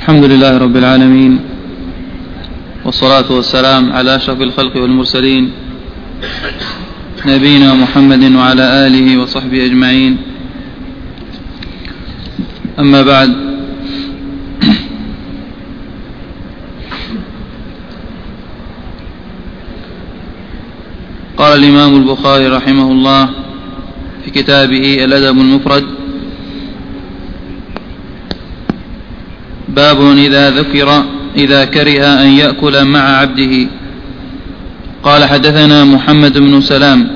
الحمد لله رب العالمين، والصلاة والسلام على أشرف الخلق والمرسلين نبينا محمد وعلى آله وصحبه أجمعين. أما بعد، قال الإمام البخاري رحمه الله في كتابه الأدب المفرد: باب إذا كره أن يأكل مع عبده. قال: حدثنا محمد بن سلام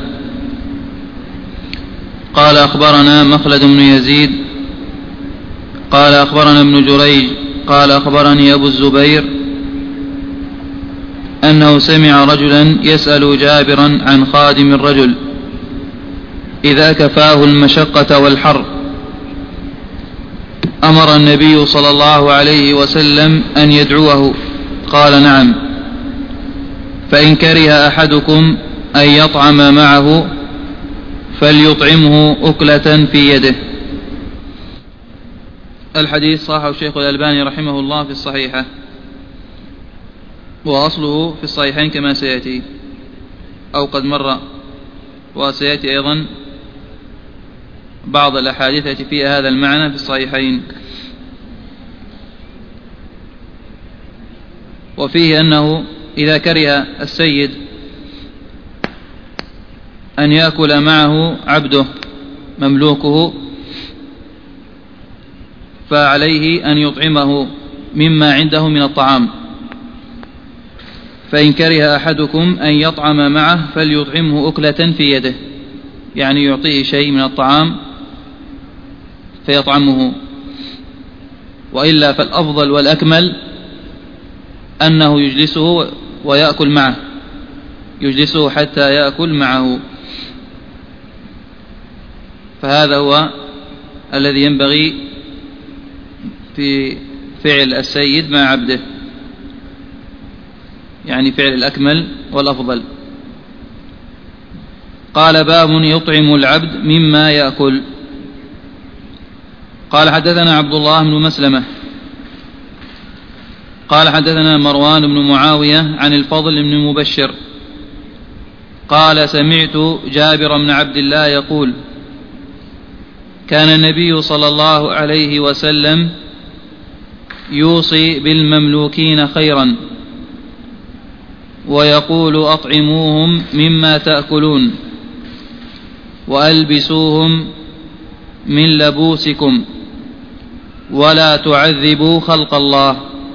قال أخبرنا مخلد بن يزيد قال أخبرنا ابن جريج قال أخبرني أبو الزبير أنه سمع رجلا يسأل جابرا عن خادم الرجل إذا كفاه المشقة والحر أمر النبي صلى الله عليه وسلم أن يدعوه. قال: نعم. فإن كره أحدكم أن يطعم معه فليطعمه أكلة في يده. الحديث صححه الشيخ الألباني رحمه الله في الصحيحة، وأصله في الصحيحين كما سيأتي أو قد مر، وسيأتي أيضا بعض الأحاديث التي فيها هذا المعنى في الصحيحين. وفيه أنه إذا كره السيد أن يأكل معه عبده مملوكه فعليه أن يطعمه مما عنده من الطعام. فإن كره أحدكم أن يطعم معه فليطعمه أكلة في يده، يعني يعطيه شيء من الطعام فيطعمه، وإلا فالأفضل والأكمل أنه يجلسه ويأكل معه، يجلسه حتى يأكل معه. فهذا هو الذي ينبغي في فعل السيد مع عبده، يعني فعل الأكمل والأفضل. قال: باب يطعم العبد مما يأكل. قال: حدثنا عبد الله بن مسلمة قال حدثنا مروان بن معاوية عن الفضل بن مبشر قال: سمعت جابر بن عبد الله يقول: كان النبي صلى الله عليه وسلم يوصي بالمملوكين خيرا ويقول: أطعموهم مما تأكلون وألبسوهم من لبوسكم ولا تعذبوا خلق الله.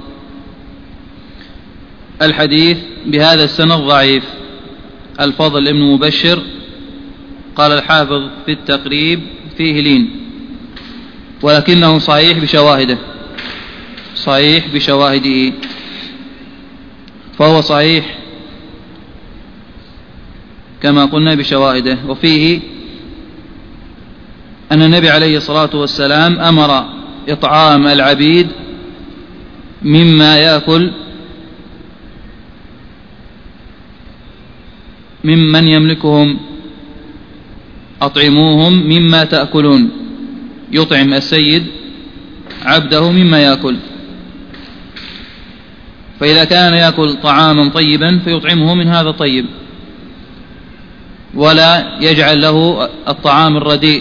الحديث بهذا السند ضعيف. الفضل بن مبشر قال الحافظ في التقريب فيه لين، ولكنه صحيح بشواهده، فهو صحيح كما قلنا بشواهده. وفيه أن النبي عليه الصلاة والسلام أمر إطعام العبيد مما يأكل ممن يملكهم، أطعموهم مما تأكلون، يطعم السيد عبده مما يأكل. فإذا كان يأكل طعاما طيبا فيطعمه من هذا الطيب، ولا يجعل له الطعام الرديء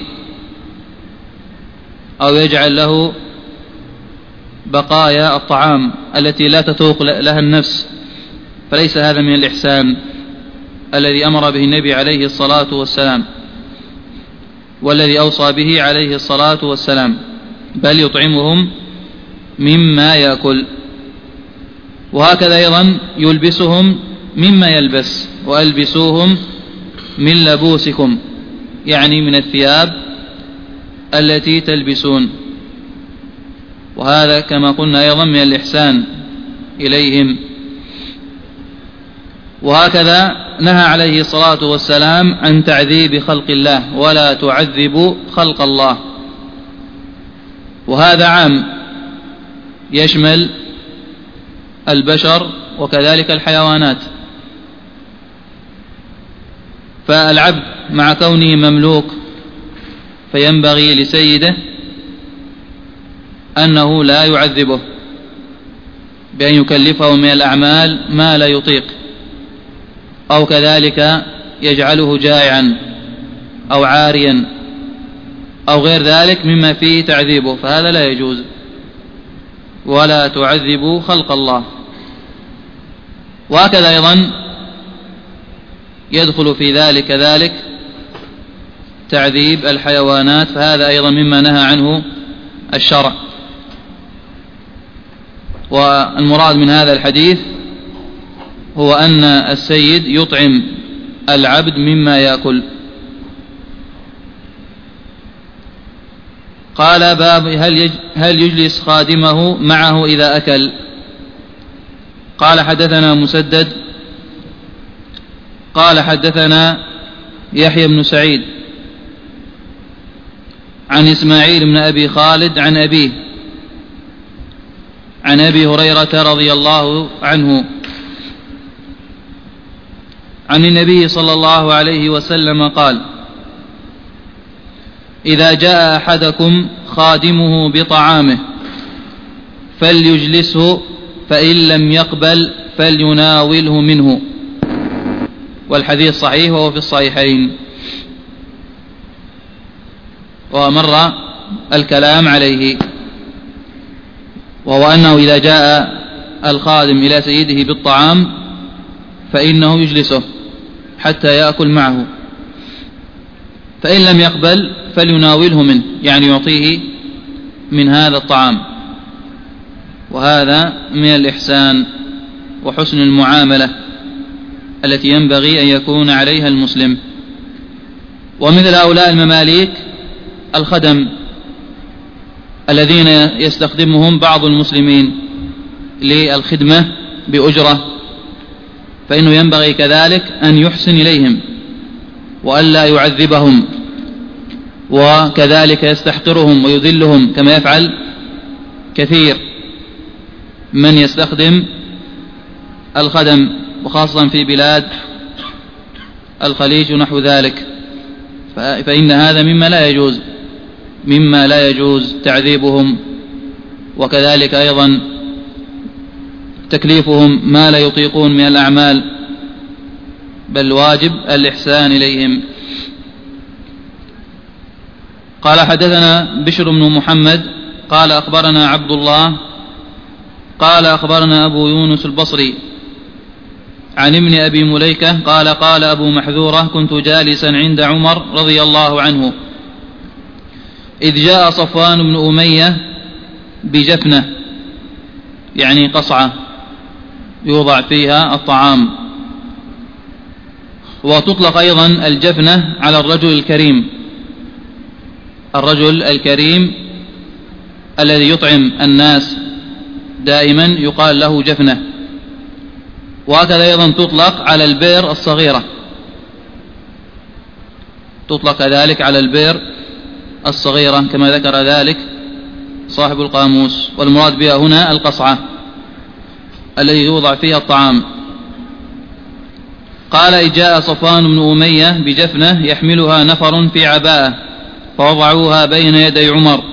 أو يجعل له بقايا الطعام التي لا تتوق لها النفس، فليس هذا من الإحسان الذي أمر به النبي عليه الصلاة والسلام والذي أوصى به عليه الصلاة والسلام، بل يطعمهم مما يأكل. وهكذا أيضا يلبسهم مما يلبس، وألبسوهم من لبوسكم، يعني من الثياب التي تلبسون، وهذا كما قلنا أيضا من الإحسان إليهم. وهكذا نهى عليه الصلاة والسلام عن تعذيب خلق الله: ولا تعذبوا خلق الله. وهذا عام يشمل البشر وكذلك الحيوانات. فالعبد مع كونه مملوك فينبغي لسيده أنه لا يعذبه بأن يكلفه من الأعمال ما لا يطيق، أو كذلك يجعله جائعا أو عاريا أو غير ذلك مما فيه تعذيبه، فهذا لا يجوز. ولا تعذبوا خلق الله. وهكذا أيضا يدخل في ذلك كذلك تعذيب الحيوانات، فهذا أيضا مما نهى عنه الشرع. والمراد من هذا الحديث هو أن السيد يطعم العبد مما يأكل. قال: باب هل يجلس خادمه معه إذا أكل. قال: حدثنا مسدد قال: حدثنا يحيى بن سعيد عن إسماعيل بن أبي خالد عن أبيه عن أبي هريرة رضي الله عنه عن النبي صلى الله عليه وسلم قال: إذا جاء أحدكم خادمه بطعامه فليجلسه، فإن لم يقبل فليناوله منه. والحديث صحيح وهو في الصحيحين، ومر الكلام عليه، وهو أنه إذا جاء الخادم إلى سيده بالطعام فإنه يجلسه حتى يأكل معه، فإن لم يقبل فليناوله منه، يعني يعطيه من هذا الطعام. وهذا من الإحسان وحسن المعاملة التي ينبغي أن يكون عليها المسلم. ومثل هؤلاء المماليك الخدم الذين يستخدمهم بعض المسلمين للخدمة بأجرة، فإنه ينبغي كذلك أن يحسن إليهم وألا يعذبهم، وكذلك يستحقرهم ويذلهم كما يفعل كثير من يستخدم الخدم، وخاصة في بلاد الخليج ونحو ذلك، فإن هذا مما لا يجوز تعذيبهم، وكذلك أيضا تكليفهم ما لا يطيقون من الأعمال، بل واجب الإحسان إليهم. قال: حدثنا بشر بن محمد قال: أخبرنا عبد الله قال: أخبرنا أبو يونس البصري عن ابن أبي مليكة قال: قال أبو محذورة: كنت جالسا عند عمر رضي الله عنه إذ جاء صفوان بن أمية بجفنة، يعني قصعة يوضع فيها الطعام. وتطلق أيضا الجفنة على الرجل الكريم الذي يطعم الناس دائما يقال له جفنة. وهكذا أيضا تطلق على البئر الصغيرة، تطلق ذلك على البئر الصغيرة كما ذكر ذلك صاحب القاموس، والمراد بها هنا القصعة الذي يوضع فيها الطعام. قال: إذ جاء صفوان بن أمية بجفنة يحملها نفر في عباءة فوضعوها بين يدي عمر،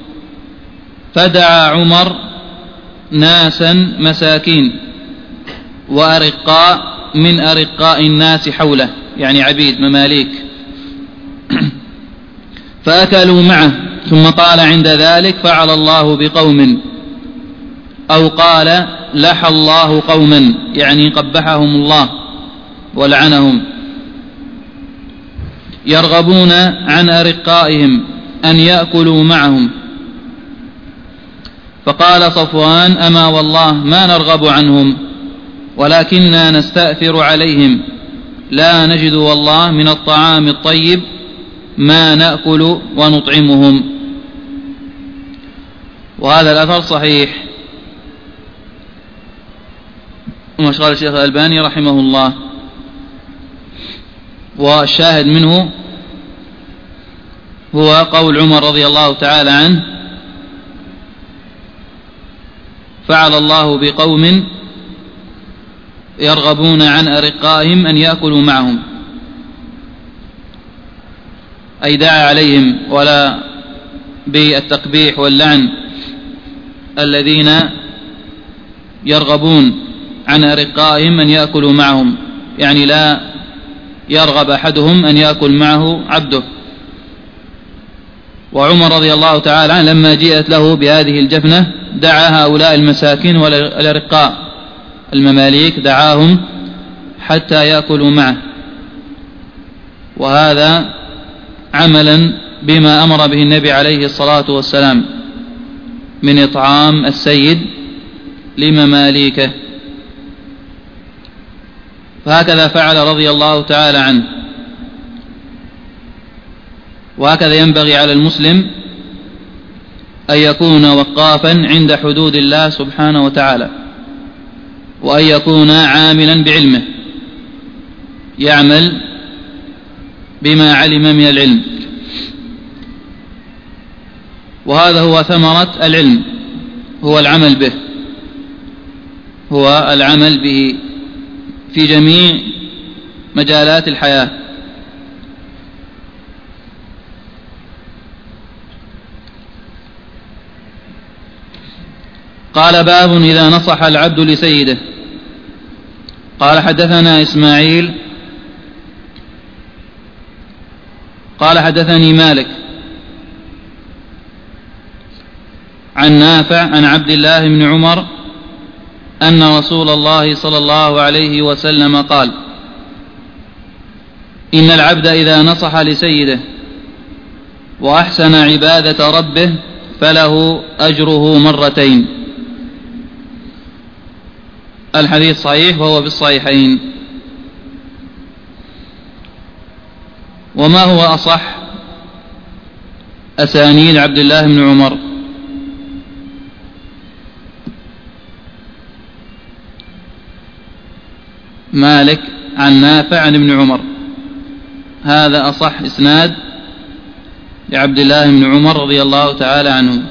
فدعا عمر ناسا مساكين وأرقاء من أرقاء الناس حوله، يعني عبيد مماليك، فأكلوا معه، ثم قال عند ذلك: فعل الله بقوم، أو قال: لحى الله قوما، يعني قبحهم الله ولعنهم، يرغبون عن أرقائهم أن يأكلوا معهم. فقال صفوان: أما والله ما نرغب عنهم، ولكننا نستأثر عليهم، لا نجد والله من الطعام الطيب ما نأكل ونطعمهم. وهذا الأثر صحيح، وما قال الشيخ الألباني رحمه الله. والشاهد منه هو قول عمر رضي الله تعالى عنه: فعل الله بقوم يرغبون عن أرقائهم أن يأكلوا معهم، أي دعا عليهم ولا بالتقبيح واللعن الذين يرغبون عن أرقائهم أن يأكلوا معهم، يعني لا يرغب أحدهم أن يأكل معه عبده. وعمر رضي الله تعالى عنه لما جيءت له بهذه الجفنة دعا هؤلاء المساكين والأرقاء المماليك، دعاهم حتى يأكلوا معه، وهذا عملا بما أمر به النبي عليه الصلاة والسلام من إطعام السيد لمماليكه. فهكذا فعل رضي الله تعالى عنه، وهكذا ينبغي على المسلم أن يكون وقافا عند حدود الله سبحانه وتعالى، وأن يكون عاملا بعلمه، يعمل بما علم من العلم، وهذا هو ثمرة العلم، هو العمل به، هو العمل به في جميع مجالات الحياة. قال: باب إذا نصح العبد لسيده. قال: حدثنا إسماعيل قال: حدثني مالك عن نافع عن عبد الله بن عمر أن رسول الله صلى الله عليه وسلم قال: إن العبد إذا نصح لسيده وأحسن عبادة ربه فله أجره مرتين. الحديث صحيح وهو بالصحيحين. وما هو أصح أسانيد عبد الله بن عمر؟ مالك عن نافع عن ابن عمر، هذا أصح إسناد لعبد الله بن عمر رضي الله تعالى عنه.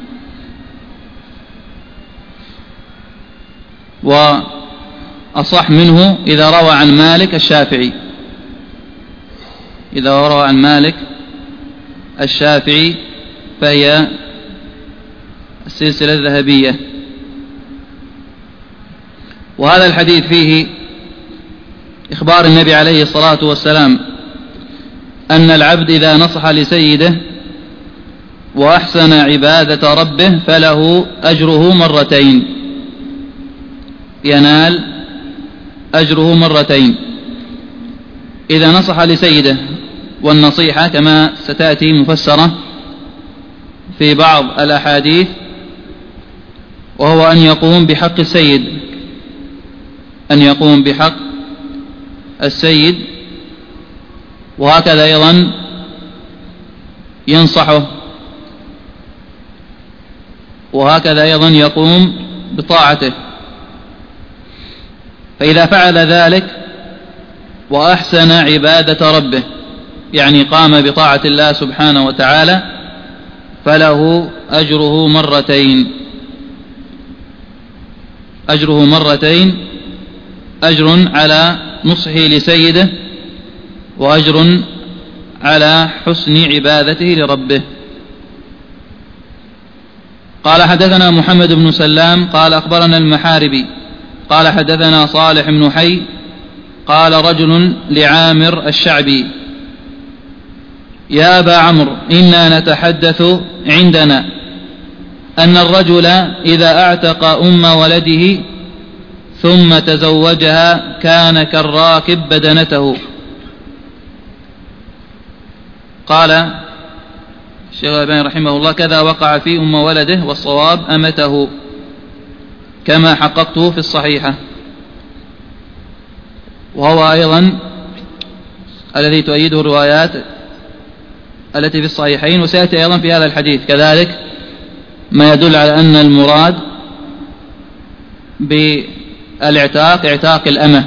وأصح منه إذا روى عن مالك الشافعي، إذا روى عن مالك الشافعي فهي السلسلة الذهبية. وهذا الحديث فيه إخبار النبي عليه الصلاة والسلام أن العبد إذا نصح لسيده وأحسن عبادة ربه فله أجره مرتين، ينال أجره مرتين إذا نصح لسيده. والنصيحة كما ستأتي مفسرة في بعض الأحاديث، وهو أن يقوم بحق السيد، أن يقوم بحق السيد، وهكذا أيضا ينصحه، وهكذا أيضا يقوم بطاعته. فإذا فعل ذلك وأحسن عبادة ربه، يعني قام بطاعة الله سبحانه وتعالى، فله أجره مرتين، أجره مرتين، أجر على نصحه لسيده، وأجر على حسن عبادته لربه. قال: حدثنا محمد بن سلام قال: أخبرنا المحاربي قال: حدثنا صالح بن حي قال: رجل لعامر الشعبي: يا أبا عمرو، إنا نتحدث عندنا أن الرجل إذا أعتق أم ولده ثم تزوجها كان كالراكب بدنته. قال الشيخ الألباني رحمه الله: كذا وقع في أم ولده، والصواب أمته، كما حققته في الصحيحة. وهو أيضا الذي تؤيده الروايات التي في الصحيحين، وسيأتي أيضا في هذا الحديث كذلك ما يدل على أن المراد بالاعتاق اعتاق الأمة.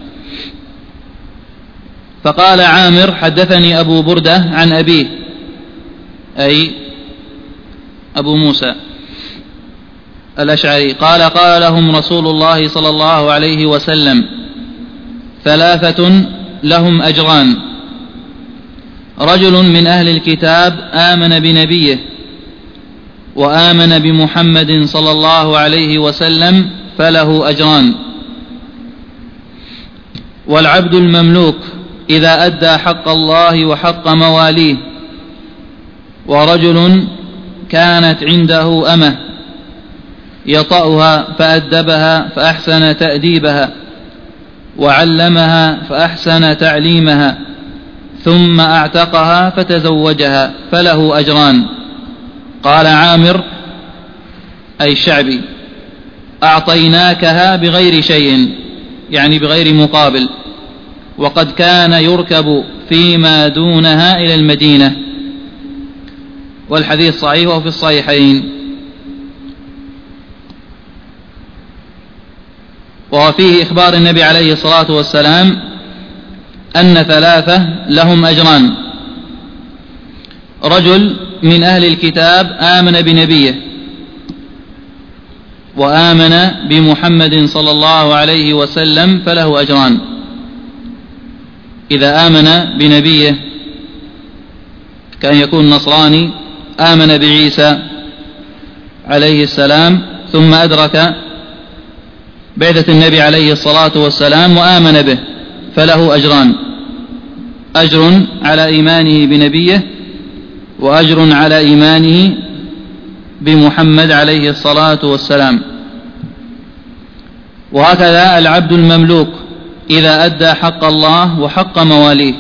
فقال عامر: حدثني أبو بردة عن أبيه، أي أبو موسى الأشعري، قال: قال لهم رسول الله صلى الله عليه وسلم: ثلاثة لهم أجران: رجل من أهل الكتاب آمن بنبيه وآمن بمحمد صلى الله عليه وسلم فله أجران. والعبد المملوك إذا أدى حق الله وحق مواليه. ورجل كانت عنده أمة يطأها فأدبها فأحسن تأديبها وعلمها فأحسن تعليمها ثم أعتقها فتزوجها فله أجران. قال عامر أي الشعبي: أعطيناكها بغير شيء، يعني بغير مقابل، وقد كان يركب فيما دونها إلى المدينة. والحديث صحيح وفي الصحيحين. وفيه إخبار النبي عليه الصلاة والسلام أن ثلاثة لهم أجران: رجل من أهل الكتاب آمن بنبيه وآمن بمحمد صلى الله عليه وسلم فله أجران. إذا آمن بنبيه كان يكون نصراني، آمن بعيسى عليه السلام ثم أدرك بعثة النبي عليه الصلاة والسلام وآمن به فله أجران: أجر على إيمانه بنبيه وأجر على إيمانه بمحمد عليه الصلاة والسلام. وهكذا العبد المملوك إذا أدى حق الله وحق مواليه،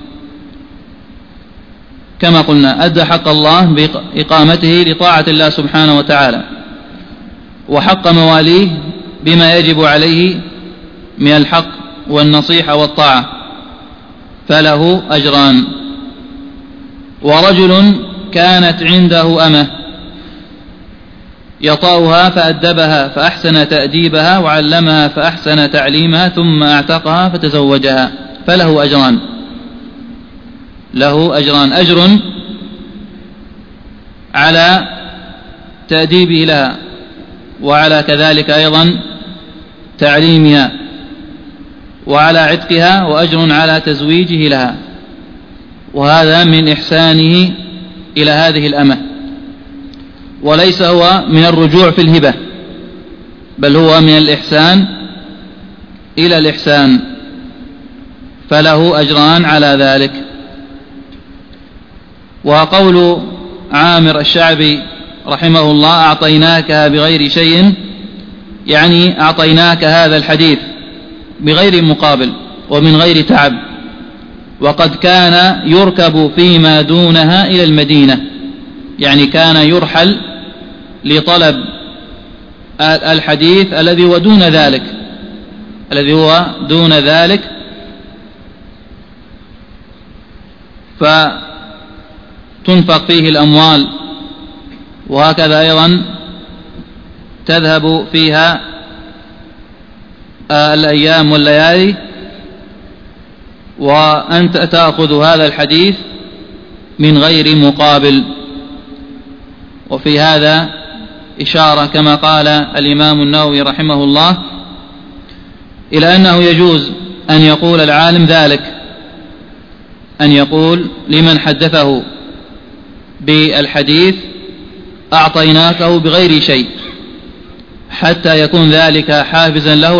كما قلنا أدى حق الله بإقامته لطاعة الله سبحانه وتعالى، وحق مواليه بما يجب عليه من الحق والنصيحة والطاعة فله أجران. ورجل كانت عنده أمة يطأها فأدبها فأحسن تأديبها وعلمها فأحسن تعليمها ثم أعتقها فتزوجها فله أجران. له أجران: أجر على تأديبه لها وعلى كذلك أيضا تعليمها وعلى عتقها، وأجر على تزويجه لها. وهذا من إحسانه إلى هذه الأمة، وليس هو من الرجوع في الهبة، بل هو من الإحسان إلى الإحسان، فله أجران على ذلك. وقول عامر الشعبي رحمه الله: أعطيناك بغير شيء، يعني أعطيناك هذا الحديث بغير مقابل ومن غير تعب، وقد كان يركب فيما دونها إلى المدينة، يعني كان يرحل لطلب الحديث الذي هو دون ذلك، فتنفق فيه الأموال، وهكذا أيضا تذهب فيها الأيام والليالي، وأنت تأخذ هذا الحديث من غير مقابل. وفي هذا إشارة كما قال الإمام النووي رحمه الله إلى أنه يجوز أن يقول العالم ذلك، أن يقول لمن حدثه بالحديث: أعطيناكه بغير شيء، حتى يكون ذلك حافزا له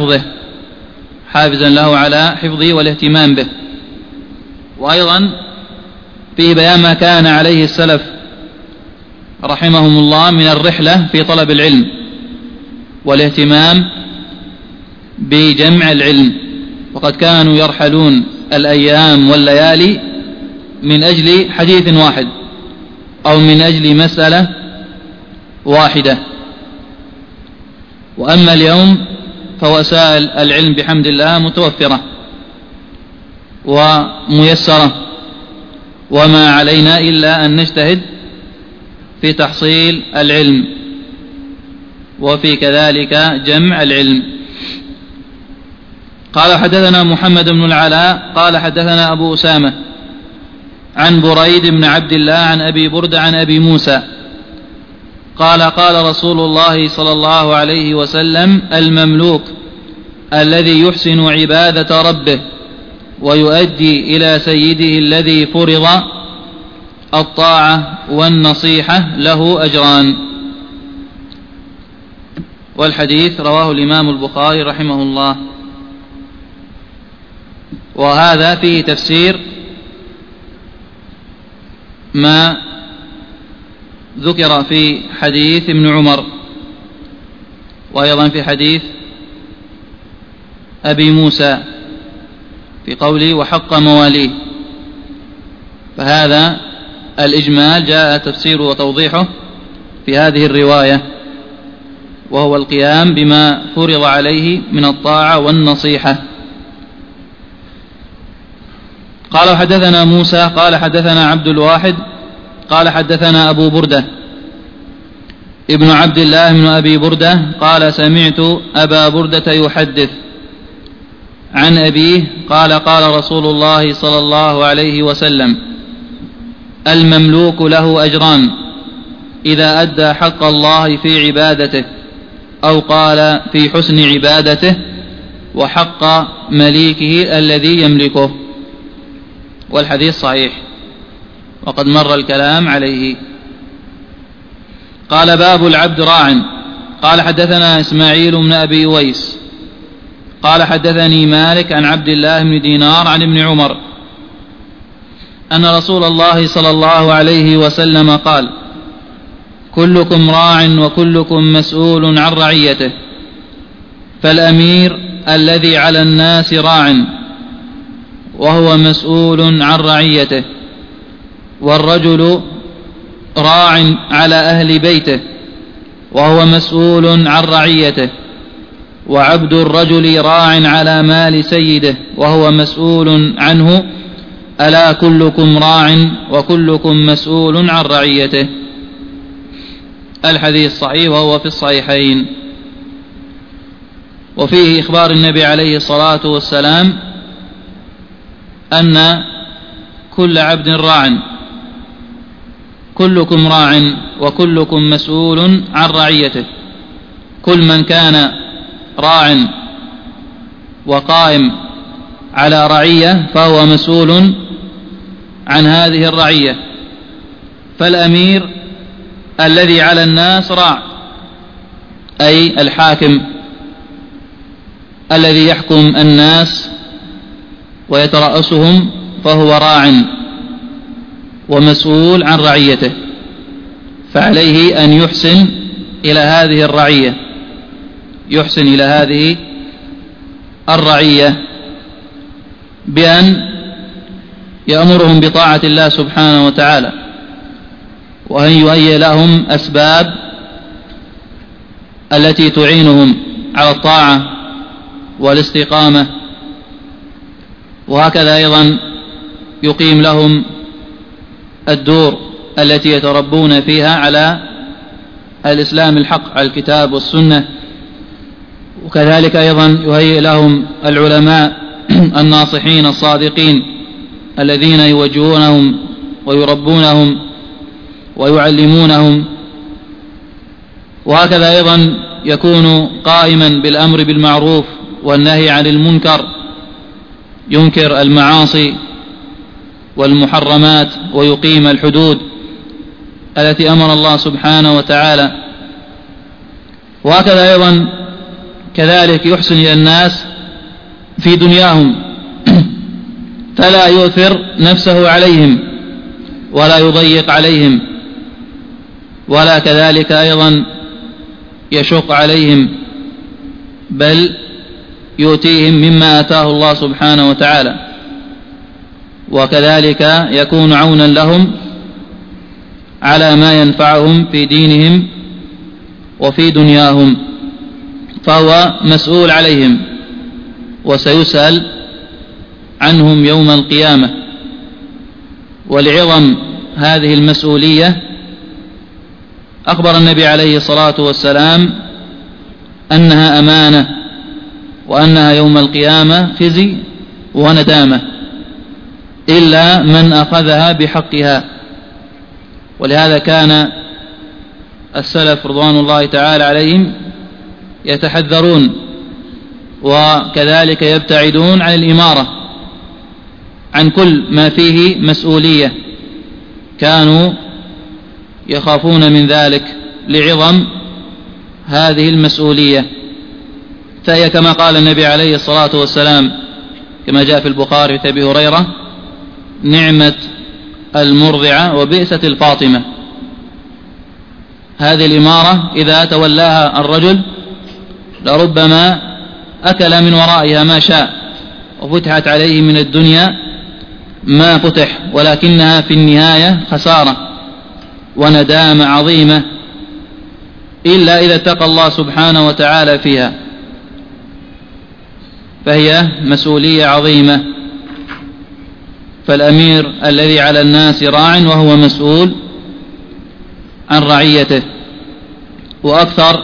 على حفظه والاهتمام به. وأيضا فيه بيان ما كان عليه السلف رحمهم الله من الرحلة في طلب العلم والاهتمام بجمع العلم، وقد كانوا يرحلون الأيام والليالي من أجل حديث واحد أو من أجل مسألة واحدة. وأما اليوم فوسائل العلم بحمد الله متوفرة وميسرة، وما علينا إلا أن نجتهد في تحصيل العلم وفي كذلك جمع العلم. قال: حدثنا محمد بن العلاء قال حدثنا أبو أسامة عن بريد بن عبد الله عن أبي بردة عن أبي موسى قال: قال رسول الله صلى الله عليه وسلم: المملوك الذي يحسن عبادة ربه ويؤدي إلى سيده الذي فرض الطاعة والنصيحة له أجران. والحديث رواه الإمام البخاري رحمه الله. وهذا فيه تفسير ما ذكر في حديث ابن عمر، وأيضا في حديث أبي موسى في قوله وحق مواليه. فهذا الإجمال جاء تفسيره وتوضيحه في هذه الرواية، وهو القيام بما فرض عليه من الطاعة والنصيحة. قال حدثنا موسى قال حدثنا عبد الواحد قال حدثنا أبو بردة ابن عبد الله بن أبي بردة قال سمعت أبا بردة يحدث عن أبيه قال قال رسول الله صلى الله عليه وسلم المملوك له أجران إذا أدى حق الله في عبادته، أو قال في حسن عبادته، وحق مليكه الذي يملكه. والحديث صحيح وقد مر الكلام عليه. قال باب العبد راع. قال حدثنا إسماعيل بن أبي أويس قال حدثني مالك عن عبد الله بن دينار عن ابن عمر أن رسول الله صلى الله عليه وسلم قال كلكم راع وكلكم مسؤول عن رعيته، فالأمير الذي على الناس راع وهو مسؤول عن رعيته، والرجل راع على أهل بيته وهو مسؤول عن رعيته، وعبد الرجل راع على مال سيده وهو مسؤول عنه، ألا كلكم راع وكلكم مسؤول عن رعيته. الحديث صحيح وهو في الصحيحين. وفيه إخبار النبي عليه الصلاة والسلام أن كل عبد راع، كلكم راع وكلكم مسؤول عن رعيته. كل من كان راع وقائم على رعية فهو مسؤول عن هذه الرعية. فالأمير الذي على الناس راع، أي الحاكم الذي يحكم الناس ويترأسهم فهو راع ومسؤول عن رعيته، فعليه أن يحسن إلى هذه الرعية، يحسن إلى هذه الرعية بأن يأمرهم بطاعة الله سبحانه وتعالى، وأن يهيئ لهم أسباب التي تعينهم على الطاعة والاستقامة، وهكذا أيضا يقيم لهم الدور التي يتربون فيها على الإسلام الحق، على الكتاب والسنة. وكذلك أيضا يهيئ لهم العلماء الناصحين الصادقين الذين يوجهونهم ويربونهم ويعلمونهم. وهكذا أيضا يكون قائما بالأمر بالمعروف والنهي عن المنكر، ينكر المعاصي والمحرمات ويقيم الحدود التي أمر الله سبحانه وتعالى. وهكذا أيضا كذلك يحسن إلى الناس في دنياهم، فلا يؤثر نفسه عليهم ولا يضيق عليهم، ولا كذلك أيضا يشق عليهم، بل يؤتيهم مما آتاه الله سبحانه وتعالى، وكذلك يكون عونا لهم على ما ينفعهم في دينهم وفي دنياهم، فهو مسؤول عليهم وسيسأل عنهم يوم القيامة. ولعظم هذه المسؤولية أخبر النبي عليه الصلاة والسلام أنها أمانة، وأنها يوم القيامة خزي وندامة إلا من أخذها بحقها. ولهذا كان السلف رضوان الله تعالى عليهم يتحذرون وكذلك يبتعدون عن الإمارة، عن كل ما فيه مسؤولية، كانوا يخافون من ذلك لعظم هذه المسؤولية، فهي كما قال النبي عليه الصلاة والسلام كما جاء في البخاري في أبي هريرة: نعمة المرضعة وبئست الفاطمة. هذه الإمارة إذا تولاها الرجل لربما أكل من ورائها ما شاء وفتحت عليه من الدنيا ما فتح، ولكنها في النهاية خسارة وندامة عظيمة إلا إذا اتقى الله سبحانه وتعالى فيها، فهي مسؤولية عظيمة. فالأمير الذي على الناس راع وهو مسؤول عن رعيته، وأكثر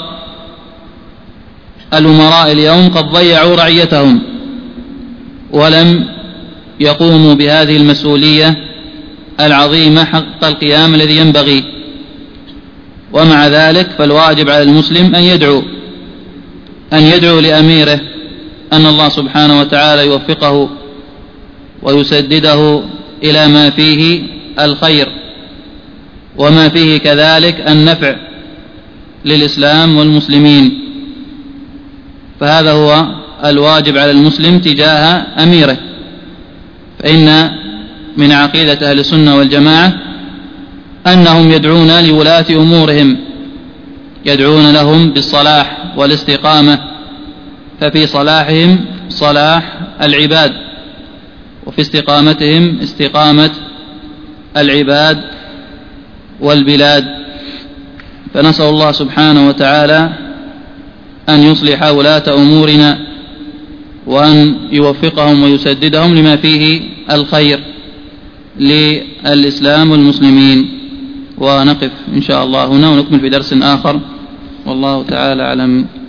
الأمراء اليوم قد ضيعوا رعيتهم ولم يقوموا بهذه المسؤولية العظيمة حق القيام الذي ينبغي. ومع ذلك فالواجب على المسلم أن يدعو لأميره أن الله سبحانه وتعالى يوفقه ويسدده إلى ما فيه الخير وما فيه كذلك النفع للإسلام والمسلمين. فهذا هو الواجب على المسلم تجاه أميره. فإن من عقيدة أهل السنة والجماعة أنهم يدعون لولاة أمورهم، يدعون لهم بالصلاح والاستقامة، ففي صلاحهم صلاح العباد، وفي استقامتهم استقامة العباد والبلاد. فنسأل الله سبحانه وتعالى أن يصلح ولاة أمورنا وأن يوفقهم ويسددهم لما فيه الخير للإسلام والمسلمين. ونقف إن شاء الله هنا ونكمل في درس آخر، والله تعالى أعلم.